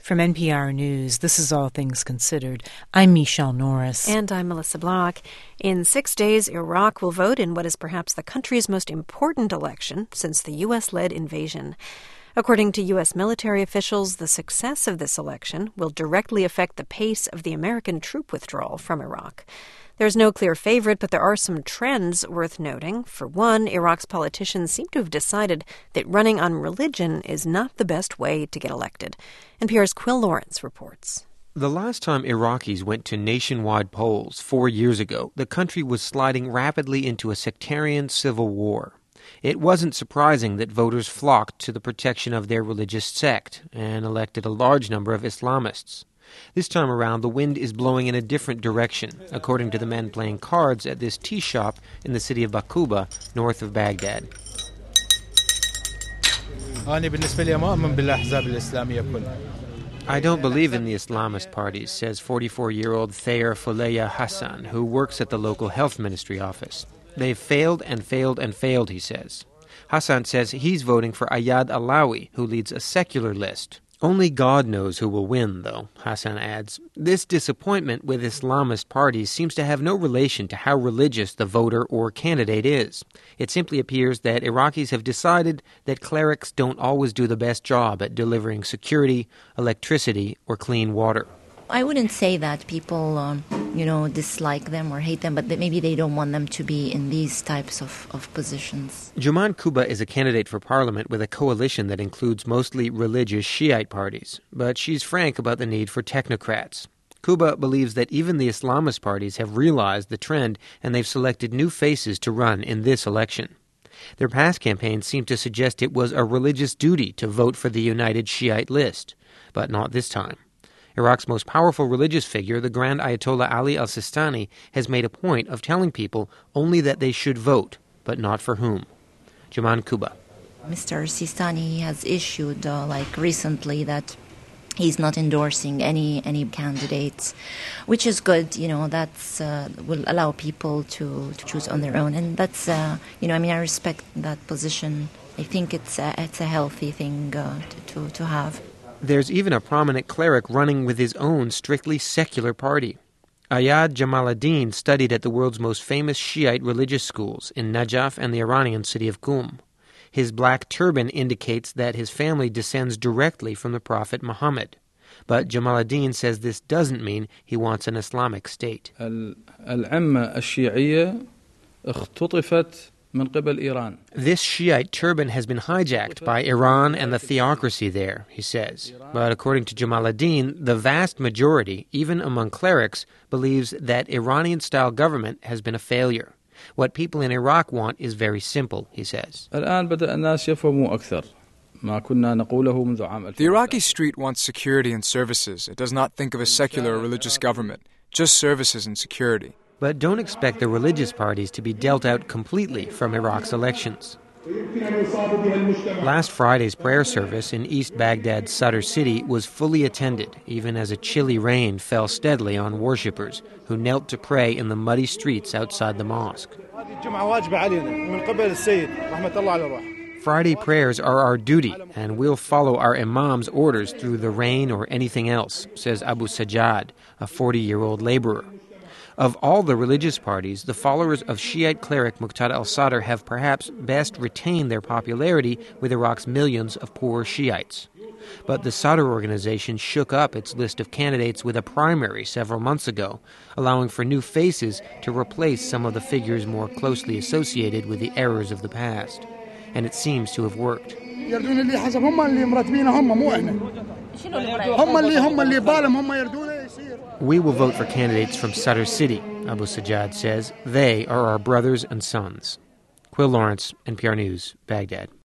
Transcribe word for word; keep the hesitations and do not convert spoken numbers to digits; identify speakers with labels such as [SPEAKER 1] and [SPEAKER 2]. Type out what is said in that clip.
[SPEAKER 1] From N P R News, this is All Things Considered. I'm Michelle Norris.
[SPEAKER 2] And I'm Melissa Block. In six days, Iraq will vote in what is perhaps the country's most important election since the U S-led invasion. According to U S military officials, the success of this election will directly affect the pace of the American troop withdrawal from Iraq. There's no clear favorite, but there are some trends worth noting. For one, Iraq's politicians seem to have decided that running on religion is not the best way to get elected. N P R's Quill Lawrence reports.
[SPEAKER 3] The last time Iraqis went to nationwide polls, four years ago, the country was sliding rapidly into a sectarian civil war. It wasn't surprising that voters flocked to the protection of their religious sect and elected a large number of Islamists. This time around, the wind is blowing in a different direction, according to the men playing cards at this tea shop in the city of Baquba, north of Baghdad. I don't believe in the Islamist parties, says forty-four-year-old Thayer Foleya Hassan, who works at the local health ministry office. They've failed and failed and failed, he says. Hassan says he's voting for Ayad Alawi, who leads a secular list. Only God knows who will win, though, Hassan adds. This disappointment with Islamist parties seems to have no relation to how religious the voter or candidate is. It simply appears that Iraqis have decided that clerics don't always do the best job at delivering security, electricity, or clean water.
[SPEAKER 4] I wouldn't say that people, um, you know, dislike them or hate them, but that maybe they don't want them to be in these types of, of positions.
[SPEAKER 3] Juman Kuba is a candidate for parliament with a coalition that includes mostly religious Shiite parties, but she's frank about the need for technocrats. Kuba believes that even the Islamist parties have realized the trend and they've selected new faces to run in this election. Their past campaigns seem to suggest it was a religious duty to vote for the United Shiite list, but not this time. Iraq's most powerful religious figure, the Grand Ayatollah Ali al-Sistani, has made a point of telling people only that they should vote, but not for whom. Juman Kuba.
[SPEAKER 4] Mister Sistani has issued, uh, like recently, that he's not endorsing any any candidates, which is good. You know, that's uh, will allow people to, to choose on their own, and that's uh, you know, I mean, I respect that position. I think it's a, it's a healthy thing uh, to, to to have.
[SPEAKER 3] There's even a prominent cleric running with his own strictly secular party. Ayad Jamaluddin studied at the world's most famous Shiite religious schools in Najaf and the Iranian city of Qum. His black turban indicates that his family descends directly from the Prophet Muhammad. But Jamaluddin says this doesn't mean he wants an Islamic state. This Shiite turban has been hijacked by Iran and the theocracy there, he says. But according to Jamaluddin, the vast majority, even among clerics, believes that Iranian-style government has been a failure. What people in Iraq want is very simple, he says.
[SPEAKER 5] The Iraqi street wants security and services. It does not think of a secular or religious government, just services and security.
[SPEAKER 3] But don't expect the religious parties to be dealt out completely from Iraq's elections. Last Friday's prayer service in East Baghdad's Sadr city was fully attended, even as a chilly rain fell steadily on worshippers who knelt to pray in the muddy streets outside the mosque. Friday prayers are our duty, and we'll follow our imam's orders through the rain or anything else, says Abu Sajjad, a forty-year-old laborer. Of all the religious parties, the followers of Shiite cleric Muqtada al-Sadr have perhaps best retained their popularity with Iraq's millions of poor Shiites. But the Sadr organization shook up its list of candidates with a primary several months ago, allowing for new faces to replace some of the figures more closely associated with the errors of the past. And it seems to have worked. We will vote for candidates from Sadr city, Abu Sajjad says. They are our brothers and sons. Quill Lawrence, N P R News, Baghdad.